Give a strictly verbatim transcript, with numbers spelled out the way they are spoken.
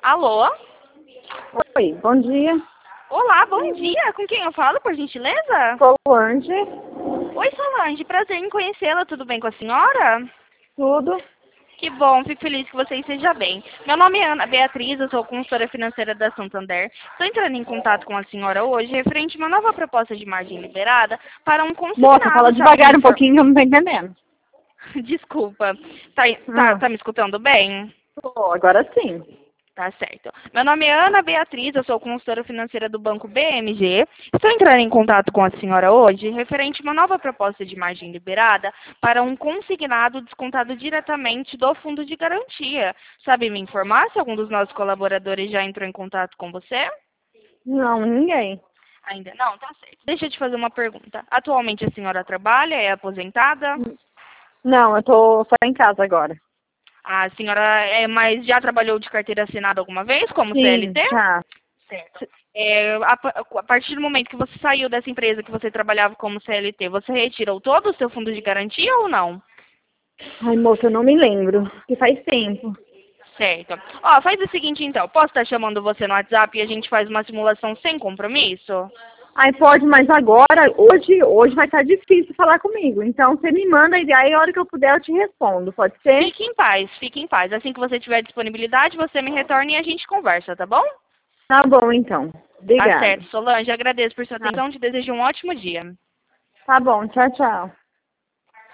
Alô? Oi, bom dia. Olá, bom dia. Com quem eu falo, por gentileza? Solange, Oi, Solange. Prazer em conhecê-la. Tudo bem com a senhora? tudo. Que bom, fico feliz que você esteja bem. Meu nome é Ana Beatriz, eu sou consultora financeira da Santander. Estou entrando em contato com a senhora hoje referente a uma nova proposta de margem liberada para um Moça, fala consignado, sabe? devagar um pouquinho que eu não tô entendendo. Desculpa. Tá, tá, Ah, tá me escutando bem? tô, agora sim. Tá certo. Meu nome é Ana Beatriz, eu sou consultora financeira do Banco B M G. Estou entrando em contato com a senhora hoje referente a uma nova proposta de margem liberada para um consignado descontado diretamente do fundo de garantia. Sabe me informar se algum dos nossos colaboradores já entrou em contato com você? Não, ninguém. Ainda não? Tá certo. Deixa eu te fazer uma pergunta. Atualmente a senhora trabalha, é aposentada? Não, eu tô só em casa agora. A senhora é, mas já trabalhou de carteira assinada alguma vez, como Sim, C L T? já. Certo. É, a, a partir do momento que você saiu dessa empresa que você trabalhava como C L T, você retirou todo o seu fundo de garantia ou não? Ai, moça, eu não me lembro, que faz tempo. Certo. Ó, faz o seguinte então, posso estar chamando você no WhatsApp e a gente faz uma simulação sem compromisso? Ai, pode, mas agora, hoje, hoje vai estar difícil falar comigo. Então, você me manda e aí a hora que eu puder eu te respondo, pode ser? Fique em paz, fique em paz. Assim que você tiver disponibilidade, você me retorna e a gente conversa, tá bom? Tá bom, então. Tá Obrigada. certo, Solange, agradeço por sua Tá, atenção, te desejo um ótimo dia. tá bom, tchau, tchau.